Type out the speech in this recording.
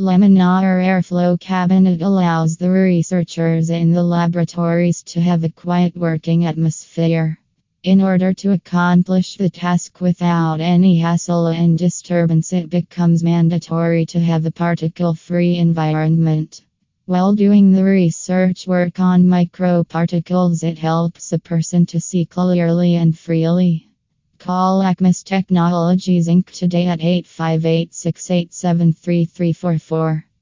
Laminar airflow cabinet allows the researchers in the laboratories to have a quiet working atmosphere. In order to accomplish the task without any hassle and disturbance, it becomes mandatory to have a particle-free environment. While doing the research work on microparticles, it helps a person to see clearly and freely. Call Acmis Technologies Inc. today at 858 687 3344.